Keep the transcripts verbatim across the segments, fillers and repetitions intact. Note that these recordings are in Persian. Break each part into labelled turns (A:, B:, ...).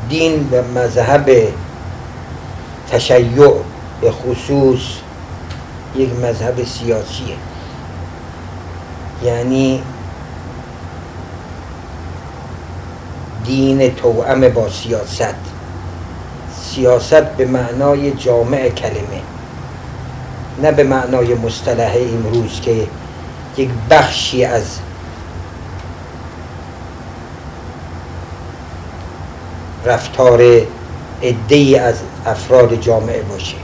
A: دین و مذهب تشیع به خصوص یک مذهب سیاسیه، یعنی دین توأم با سیاست. سیاست به معنای جامع کلمه، نه به معنای مصطلح امروز که یک بخشی از رفتار عده‌ای از افراد جامعه باشه.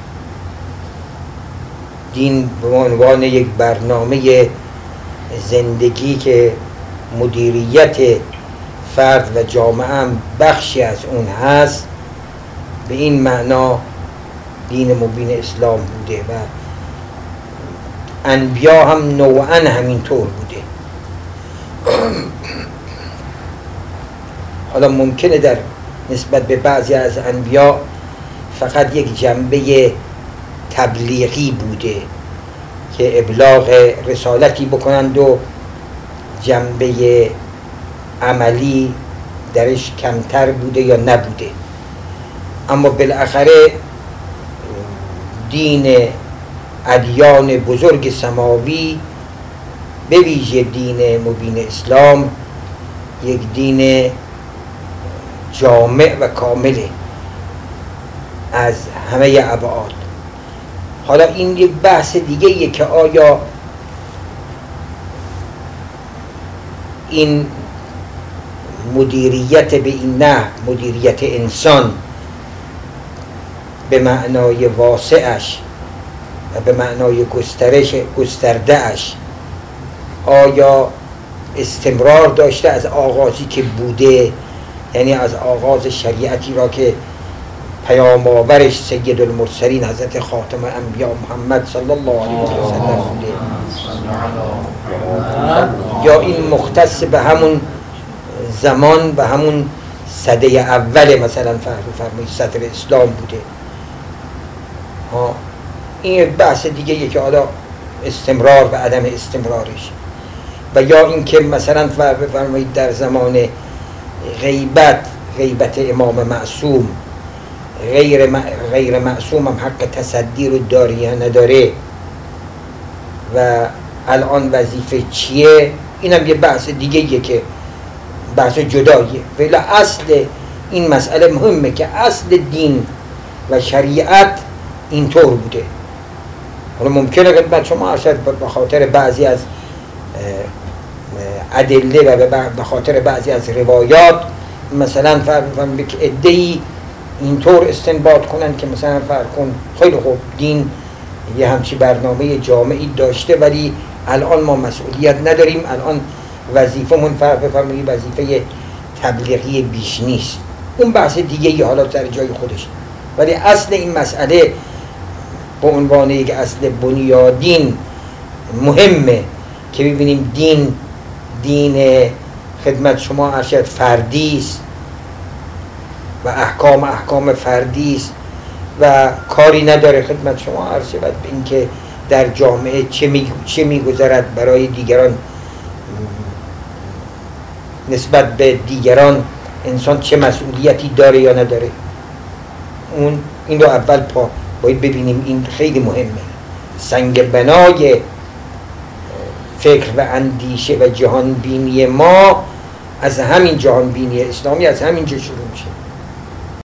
A: دین به عنوان یک برنامه زندگی که مدیریت فرد و جامعه هم بخشی از اون هست، به این معنا دین مبین اسلام بوده و انبیا هم نوعاً همینطور بوده. حالا ممکنه در نسبت به بعضی از انبیا فقط یک جنبه تبلیغی بوده که ابلاغ رسالتی بکنند و جنبه عملی درش کمتر بوده یا نبوده، اما بالاخره دین ادیان بزرگ سماوی به ویژه دین مبین اسلام یک دین جامع و کامله از همه ابعاد. حالا این یک بحث دیگه یه که آیا این مدیریت به این نحو، مدیریت انسان به معنای واسعش و به معنای گسترش گسترده‌اش، آیا استمرار داشته از آغازی که بوده، یعنی از آغاز شریعتی را که پیام آورش سید المرسلین حضرت خاتم انبیا محمد صلی الله علیه و سلم بوده، یا این مختص به همون زمان و همون سده اول مثلا فرمایید صدر اسلام بوده. ها این بحث دیگه یه که حالا استمرار و عدم استمرارش، و یا اینکه مثلا فرمایید در زمان غیبت غیبت امام معصوم غیر غیر معصوم هم حق تصدی رو داره یا نداره و الان وظیفه چیه، اینم یه بحث دیگه یه که بحث جداییه. ولی اصل این مسئله مهمه که اصل دین و شریعت اینطور بوده. حالا ممکنه خدمت شما ارشد به خاطر بعضی از ادله و به خاطر بعضی از روایات مثلا فرض یک عده‌ای اینطور استنباط کنن که مثلا فرض کن خیلی خوب دین یه همچی برنامه جامعی داشته ولی الان ما مسئولیت نداریم، الان وظیفمون فرض بفرمایید وظیفه تبلیغی بیش نیست. اون بحث دیگه ای حالا در جای خودش، ولی اصل این مسئله به عنوان یک اصل بنیادین مهمه که ببینیم دین دین خدمت شما ارشد فردی است و احکام احکام فردی است و کاری نداره خدمت شما عرض شود به اینکه در جامعه چه می چه میگذرد برای دیگران، نسبت به دیگران انسان چه مسئولیتی داره یا نداره. اون این رو اول پا باید ببینیم، این خیلی مهمه. سنگ بنای فکر و اندیشه و جهان بینی ما از همین جهان بینی اسلامی از همین جا شروع میشه.